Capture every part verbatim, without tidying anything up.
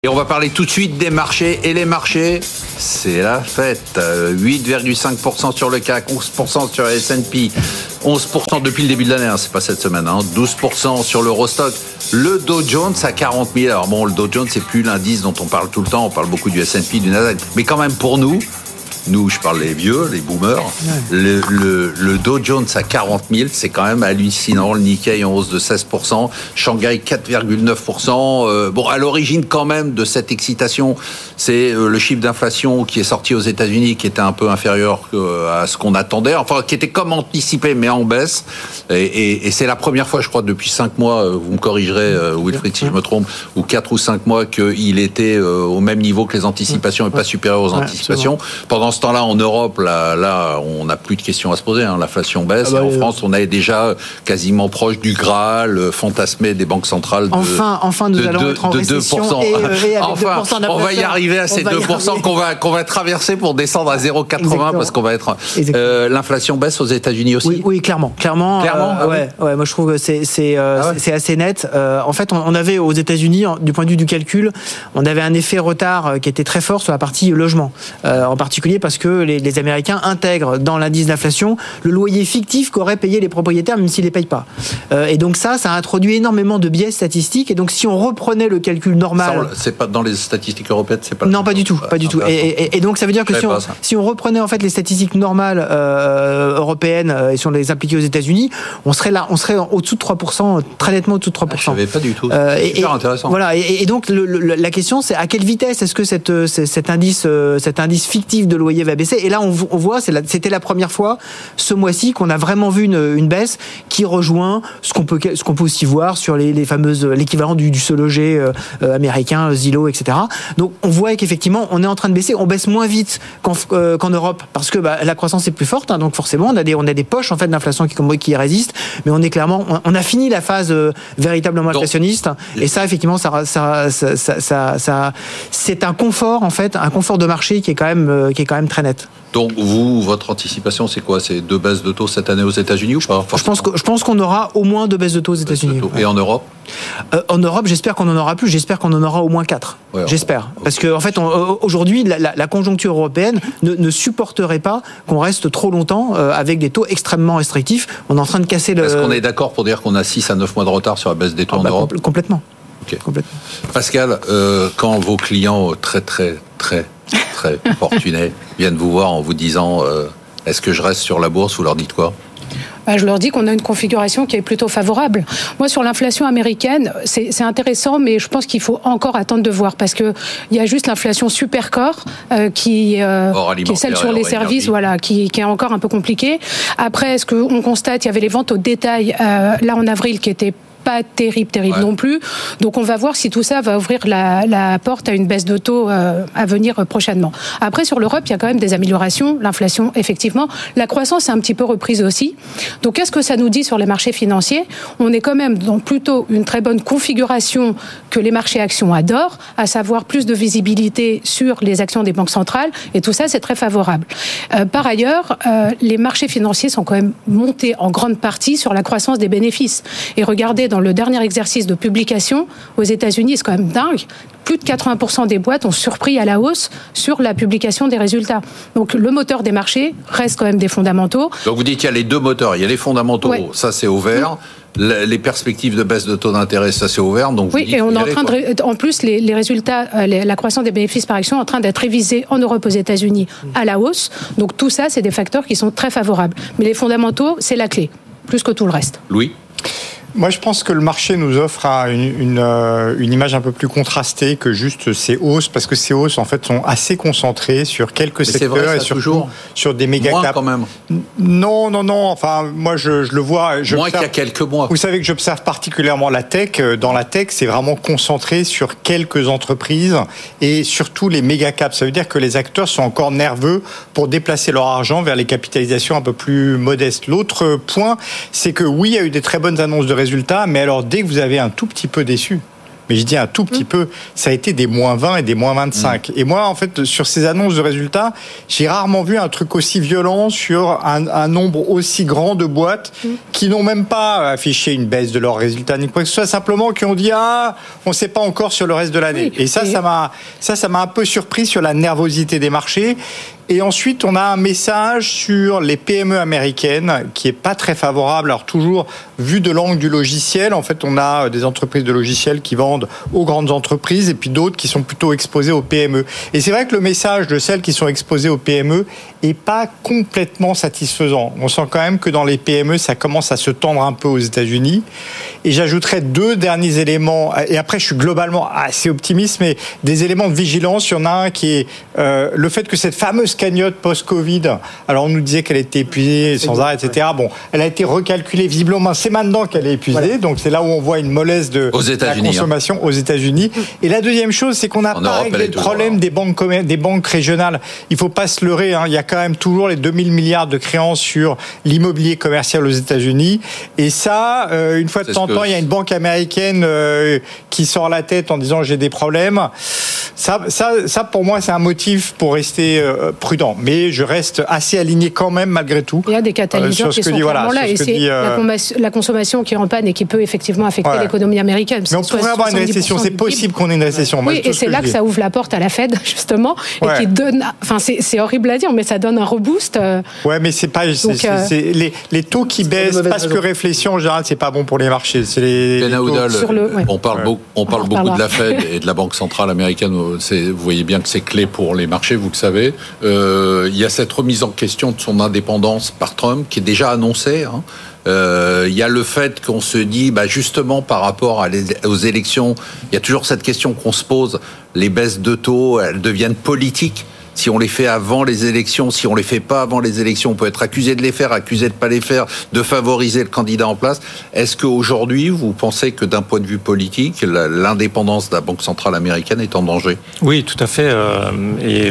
Et on va parler tout de suite des marchés. Et les marchés, c'est la fête. huit virgule cinq pour cent sur le C A C, onze pour cent sur le S and P, onze pour cent depuis le début de l'année, hein, c'est pas cette semaine, hein, douze pour cent sur l'Eurostock. Le Dow Jones à quarante mille. Alors bon, le Dow Jones, c'est plus l'indice dont on parle tout le temps. On parle beaucoup du S and P, du Nasdaq. Mais quand même, pour nous, nous, je parle les vieux, les boomers, ouais. le, le, le Dow Jones à quarante mille, c'est quand même hallucinant. Le Nikkei en hausse de seize pour cent, Shanghai quatre virgule neuf pour cent. Euh, bon, à l'origine quand même de cette excitation, c'est euh, le chiffre d'inflation qui est sorti aux États-Unis, qui était un peu inférieur à ce qu'on attendait, enfin qui était comme anticipé, mais en baisse. Et, et, et c'est la première fois, je crois, depuis cinq mois, vous me corrigerez, euh, Wilfried, si je me trompe, ou quatre ou cinq mois, qu'il était euh, au même niveau que les anticipations et pas supérieur aux anticipations. Pendant ce temps-là, en Europe, là, là, on n'a plus de questions à se poser. Hein. L'inflation baisse. Ah bah, et en euh... France, on est déjà quasiment proche du Graal fantasmé des banques centrales. De, enfin, enfin, nous de, allons de, être en de récession deux pour cent. Et, euh, et avec enfin, deux pour cent on va y arriver à ces deux pour cent qu'on va, qu'on va traverser pour descendre à zéro virgule quatre-vingts parce qu'on va être. Euh, l'inflation baisse aux États-Unis aussi. Oui, oui, clairement, clairement. Clairement. Euh, ouais, ouais. Moi, je trouve que c'est c'est euh, ah ouais. c'est assez net. Euh, en fait, on, on avait aux États-Unis, du point de vue du calcul, on avait un effet retard qui était très fort sur la partie logement, euh, en particulier parce que les, les Américains intègrent dans l'indice d'inflation le loyer fictif qu'auraient payé les propriétaires même s'ils les payent pas. Euh, et donc ça, ça a introduit énormément de biais statistiques. Et donc si on reprenait le calcul normal, ça, c'est pas dans les statistiques européennes, c'est pas. Non, pas du tout, pas du tout. Et, et, et donc ça veut dire que si on, si on reprenait en fait les statistiques normales euh, européennes et si on les appliquait aux États-Unis, on serait là, on serait au-dessous de trois pour cent, très nettement au-dessous de trois pour cent. Ah, je savais pas du tout. Euh, c'est super et, intéressant. Voilà. Et, et donc le, le, la question, c'est à quelle vitesse est-ce que cette, cet indice, cet indice fictif de loyer va baisser. Et là, on, on voit, c'est la, c'était la première fois ce mois-ci qu'on a vraiment vu une, une baisse qui rejoint ce qu'on peut, ce qu'on peut aussi voir sur les, les fameuses, l'équivalent du, du se loger euh, américain, Zillow, et cetera. Donc, on voit qu'effectivement, on est en train de baisser. On baisse moins vite qu'en, euh, qu'en Europe parce que bah, la croissance est plus forte. Hein, donc, forcément, on a des, on a des poches en fait d'inflation qui, qui résistent. Mais on est clairement, on, on a fini la phase euh, véritablement inflationniste. Donc, et ça, effectivement, ça, ça, ça, ça, ça, ça, c'est un confort en fait, un confort de marché qui est quand même, euh, qui est quand même très net. Donc vous, votre anticipation, c'est quoi? C'est deux baisses de taux cette année aux États-Unis ou pas? Je pense que je pense qu'on aura au moins deux baisses de taux aux États-Unis. Taux. Et en Europe? euh, En Europe, j'espère qu'on en aura plus. J'espère qu'on en aura au moins quatre. Ouais, j'espère, on... parce que en fait, on, aujourd'hui, la, la, la conjoncture européenne ne, ne supporterait pas qu'on reste trop longtemps euh, avec des taux extrêmement restrictifs. On est en train de casser le. Est-ce qu'on est d'accord pour dire qu'on a six à neuf mois de retard sur la baisse des taux ah, en bah, Europe? compl- Complètement. Okay. Complètement. Pascal, euh, quand vos clients très très très très fortunés viennent vous voir en vous disant euh, est-ce que je reste sur la bourse, vous leur dites quoi? Bah, je leur dis qu'on a une configuration qui est plutôt favorable. Moi, sur l'inflation américaine, c'est, c'est intéressant, mais je pense qu'il faut encore attendre de voir parce que il y a juste l'inflation supercore euh, qui, euh, qui est celle sur les services, voilà, qui, qui est encore un peu compliquée. Après, ce qu'on constate, il y avait les ventes au détail euh, là en avril qui étaient pas terrible, terrible ouais. non plus. Donc on va voir si tout ça va ouvrir la, la porte à une baisse de taux euh, à venir prochainement. Après, sur l'Europe, il y a quand même des améliorations. L'inflation, effectivement. La croissance est un petit peu reprise aussi. Donc qu'est-ce que ça nous dit sur les marchés financiers? On est quand même dans plutôt une très bonne configuration que les marchés actions adorent, à savoir plus de visibilité sur les actions des banques centrales. Et tout ça, c'est très favorable. Euh, par ailleurs, euh, les marchés financiers sont quand même montés en grande partie sur la croissance des bénéfices. Et regardez, dans le dernier exercice de publication aux États-Unis, c'est quand même dingue. Plus de quatre-vingts pour cent des boîtes ont surpris à la hausse sur la publication des résultats. Donc le moteur des marchés reste quand même des fondamentaux. Donc vous dites qu'il y a les deux moteurs. Il y a les fondamentaux, ouais. ça c'est ouvert. Mmh. Les perspectives de baisse de taux d'intérêt, ça c'est ouvert. Donc oui, et on est en train de, en plus les, les résultats, les, la croissance des bénéfices par action est en train d'être révisée en Europe, aux États-Unis à la hausse. Donc tout ça, c'est des facteurs qui sont très favorables. Mais les fondamentaux, c'est la clé, plus que tout le reste. Louis ? Moi, je pense que le marché nous offre une, une, une image un peu plus contrastée que juste ces hausses, parce que ces hausses, en fait, sont assez concentrées sur quelques Mais secteurs vrai, et surtout sur des méga Moins caps. Quand même. Non, non, non. Enfin, moi, je, je le vois. Moins qu'il y a quelques mois. Vous savez que j'observe particulièrement la tech. Dans la tech, c'est vraiment concentré sur quelques entreprises et surtout les méga caps. Ça veut dire que les acteurs sont encore nerveux pour déplacer leur argent vers les capitalisations un peu plus modestes. L'autre point, c'est que oui, il y a eu des très bonnes annonces de résultats, mais alors dès que vous avez un tout petit peu déçu, mais je dis un tout petit mmh. peu, ça a été des moins vingt et des moins vingt-cinq. Mmh. Et moi, en fait, sur ces annonces de résultats, j'ai rarement vu un truc aussi violent sur un, un nombre aussi grand de boîtes mmh. qui n'ont même pas affiché une baisse de leurs résultats, ni quoi que ce soit, simplement qui ont dit « Ah, on ne sait pas encore sur le reste de l'année. Oui. » Et ça, et... ça m'a, ça, ça m'a un peu surpris sur la nervosité des marchés. Et ensuite, on a un message sur les P M E américaines qui est pas très favorable. Alors toujours, vu de l'angle du logiciel, en fait, on a des entreprises de logiciels qui vendent aux grandes entreprises et puis d'autres qui sont plutôt exposées aux P M E. Et c'est vrai que le message de celles qui sont exposées aux P M E est pas complètement satisfaisant. On sent quand même que dans les P M E, ça commence à se tendre un peu aux États-Unis. Et j'ajouterais deux derniers éléments. Et après, je suis globalement assez optimiste, mais des éléments de vigilance. Il y en a un qui est euh, le fait que cette fameuse cagnotte post-Covid, alors on nous disait qu'elle était épuisée sans arrêt, et cetera. Bon, elle a été recalculée visiblement. C'est maintenant qu'elle est épuisée, voilà. Donc c'est là où on voit une mollesse de la consommation hein. aux États-Unis. Et la deuxième chose, c'est qu'on n'a pas Europe, réglé le problème des banques, des banques régionales. Il ne faut pas se leurrer. Hein. Il y a quand même toujours les deux mille milliards de créances sur l'immobilier commercial aux États-Unis. Et ça, euh, une fois de temps en temps, il y a une banque américaine euh, qui sort la tête en disant j'ai des problèmes. Ça, ça, ça pour moi, c'est un motif pour rester euh, prudent. Mais je reste assez aligné quand même, malgré tout. Il y a des catalyseurs euh, qui sont dit, clairement voilà, là. Et c'est dit, euh... la, la consommation qui est en panne et qui peut effectivement affecter ouais. l'économie américaine. Mais on pourrait avoir une récession. C'est possible qu'on ait une récession. Oui, et c'est là que, que ça ouvre la porte à la Fed, justement, ouais. et qui donne... Enfin, c'est, c'est horrible à dire, mais ça donne un reboost. Euh... Ouais, mais c'est pas... C'est, Donc, euh... c'est, les, les taux qui baissent parce que réfléchir, en général, c'est pas bon pour les marchés. C'est les, les taux... Sur le, ouais. On parle, ouais. beaucoup, on parle on beaucoup de la Fed et de la Banque centrale américaine. C'est, vous voyez bien que c'est clé pour les marchés, vous le savez. Euh, il y a cette remise en question de son indépendance par Trump qui est déjà annoncée. Hein. Euh, il y a le fait qu'on se dit, bah justement par rapport à les, aux élections, il y a toujours cette question qu'on se pose, les baisses de taux, elles deviennent politiques. Si on les fait avant les élections, si on les fait pas avant les élections, on peut être accusé de les faire, accusé de pas les faire, de favoriser le candidat en place. Est-ce qu'aujourd'hui, vous pensez que d'un point de vue politique, l'indépendance de la Banque centrale américaine est en danger ? Oui, tout à fait. Et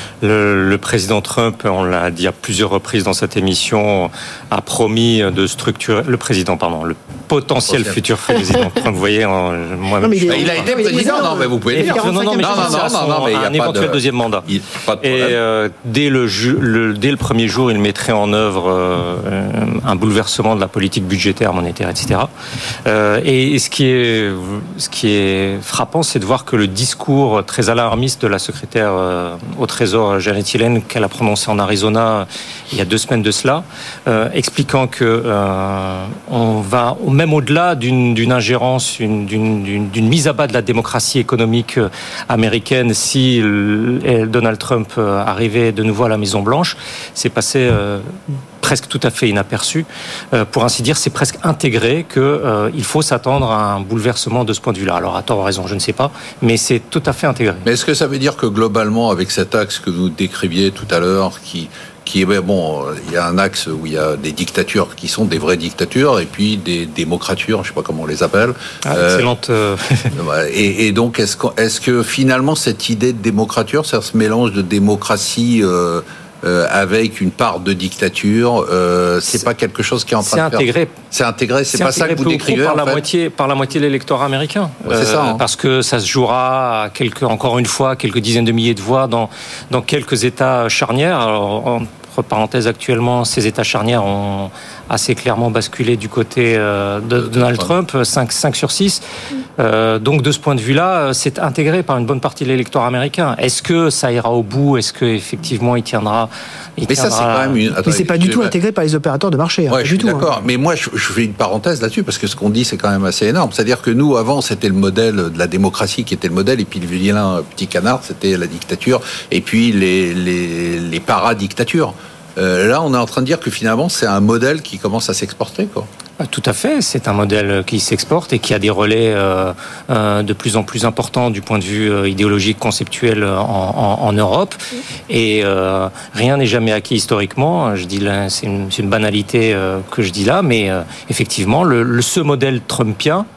le, le président Trump, on l'a dit à plusieurs reprises dans cette émission, a promis de structurer... Le président, pardon, le potentiel Potentiel. futur président Trump, vous voyez, moi... Non, mais il, il a été président, non, mais vous pouvez le dire. Non, non, non, mais non, non, non, non, non, mais il y a un éventuel de... deuxième mandat. Il... Et euh, dès, le, le, dès le premier jour, il mettrait en œuvre euh, un bouleversement de la politique budgétaire, monétaire, et cetera. Euh, et ce qui est, ce qui est frappant, c'est de voir que le discours très alarmiste de la secrétaire euh, au Trésor, Janet Yellen, qu'elle a prononcé en Arizona il y a deux semaines de cela, euh, expliquant que euh, on va même au-delà d'une, d'une ingérence, une, d'une, d'une, d'une mise à bas de la démocratie économique américaine si le, Donald Trump arrivé de nouveau à la Maison-Blanche, c'est passé euh, presque tout à fait inaperçu. Euh, pour ainsi dire, c'est presque intégré qu'il euh, faut s'attendre à un bouleversement de ce point de vue-là. Alors, à tort ou raison, je ne sais pas, mais c'est tout à fait intégré. Mais est-ce que ça veut dire que globalement, avec cet axe que vous décriviez tout à l'heure, qui... qui est bon, il y a un axe où il y a des dictatures qui sont des vraies dictatures et puis des démocratures, je ne sais pas comment on les appelle. Ah, excellente. Euh... Et, et donc, est-ce que, est-ce que finalement cette idée de démocrature, c'est ce mélange de démocratie euh, euh, avec une part de dictature, euh, c'est, c'est pas quelque chose qui est en train c'est de intégré. faire. C'est intégré. C'est, c'est pas ça que vous décrivez par en la fait. moitié, par la moitié de l'électorat américain. Ouais, c'est ça. Hein. Parce que ça se jouera à quelques, encore une fois, quelques dizaines de milliers de voix dans dans quelques États charnières. Alors, en, entre parenthèses, actuellement, ces États charnières ont assez clairement basculé du côté de, de Donald Trump, cinq, cinq sur six. Euh, donc, de ce point de vue-là, c'est intégré par une bonne partie de l'électorat américain. Est-ce que ça ira au bout ? Est-ce qu'effectivement, il tiendra... Il mais tiendra... ça, c'est quand même une... Attends, mais c'est pas du tout intégré par les opérateurs de marché. Hein, ouais, je du suis tout, d'accord. Hein. Mais moi, je, je fais une parenthèse là-dessus, parce que ce qu'on dit, c'est quand même assez énorme. C'est-à-dire que nous, avant, c'était le modèle de la démocratie qui était le modèle, et puis le vilain petit canard, c'était la dictature, et puis les, les, les paradictatures. Euh, là, on est en train de dire que finalement, c'est un modèle qui commence à s'exporter, quoi. Tout à fait, c'est un modèle qui s'exporte et qui a des relais euh, euh, de plus en plus importants du point de vue euh, idéologique, conceptuel en, en, en Europe. Et euh, rien n'est jamais acquis historiquement. Je dis là, c'est une, c'est une banalité euh, que je dis là, mais euh, effectivement, le, le, ce modèle trumpien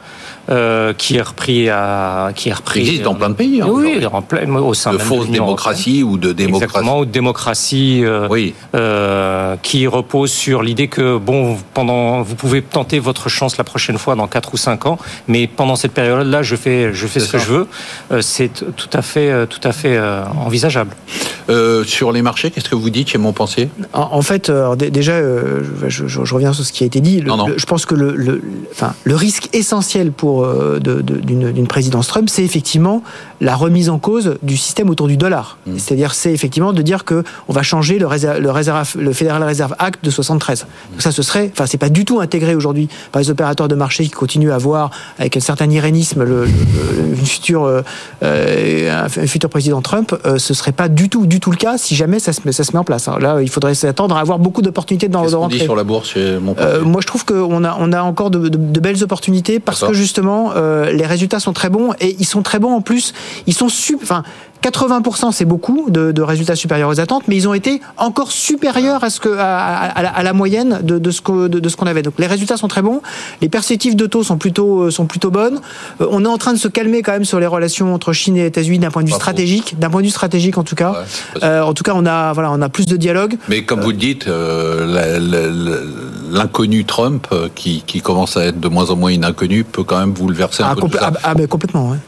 euh, qui est repris à, qui est repris. Il existe dans plein de pays. Hein, oui, en plein, au sein de même fausse de l'Union démocratie européenne. ou de démocratie. Exactement, ou de démocratie. Euh, oui. Euh, qui repose sur l'idée que bon, pendant, vous pouvez tenter votre chance la prochaine fois dans quatre ou cinq ans, mais pendant cette période-là, je fais, je fais ce que je veux. Euh, c'est tout à fait, tout à fait euh, envisageable. Euh, sur les marchés, qu'est-ce que vous dites chez Montpensier ? En, en fait, alors, d- déjà, euh, je, je, je reviens sur ce qui a été dit. Le, non, non. Le, je pense que le, le, enfin, le risque essentiel pour euh, de, de, d'une, d'une présidence Trump, c'est effectivement la remise en cause du système autour du dollar. Mmh. C'est-à-dire, c'est effectivement de dire que on va changer le, réserve, le, réserve, le Federal Reserve Act de soixante-treize. Donc ça, ce serait, enfin, c'est pas du tout intégré aujourd'hui par les opérateurs de marché qui continuent à voir avec un certain irénisme le, le, le une future, euh, un futur président Trump. Euh, ce serait pas du tout, du tout le cas si jamais ça se met, ça se met en place. Alors là, il faudrait s'attendre à avoir beaucoup d'opportunités dans, Qu'est-ce de qu'on rentrer. dit sur la bourse chez Montpensier ? euh, Moi, je trouve qu'on a, on a encore de, de, de belles opportunités parce D'accord. que justement, euh, les résultats sont très bons et ils sont très bons en plus. Ils sont super. Enfin, quatre-vingts pour cent c'est beaucoup de, de résultats supérieurs aux attentes, mais ils ont été encore supérieurs à ce que à, à, la, à la moyenne de, de ce que de, de ce qu'on avait. Donc les résultats sont très bons, les perspectives de taux sont plutôt sont plutôt bonnes. Euh, on est en train de se calmer quand même sur les relations entre Chine et États-Unis d'un point de vue Pas stratégique, faux. d'un point de vue stratégique en tout cas. Ouais, euh, en tout cas, on a voilà, on a plus de dialogue. Mais comme euh, vous le dites, euh, la, la, la, l'inconnu Trump, qui qui commence à être de moins en moins une inconnue, peut quand même bouleverser un ah, peu compl- tout ça. Ah, ah mais complètement. Ouais.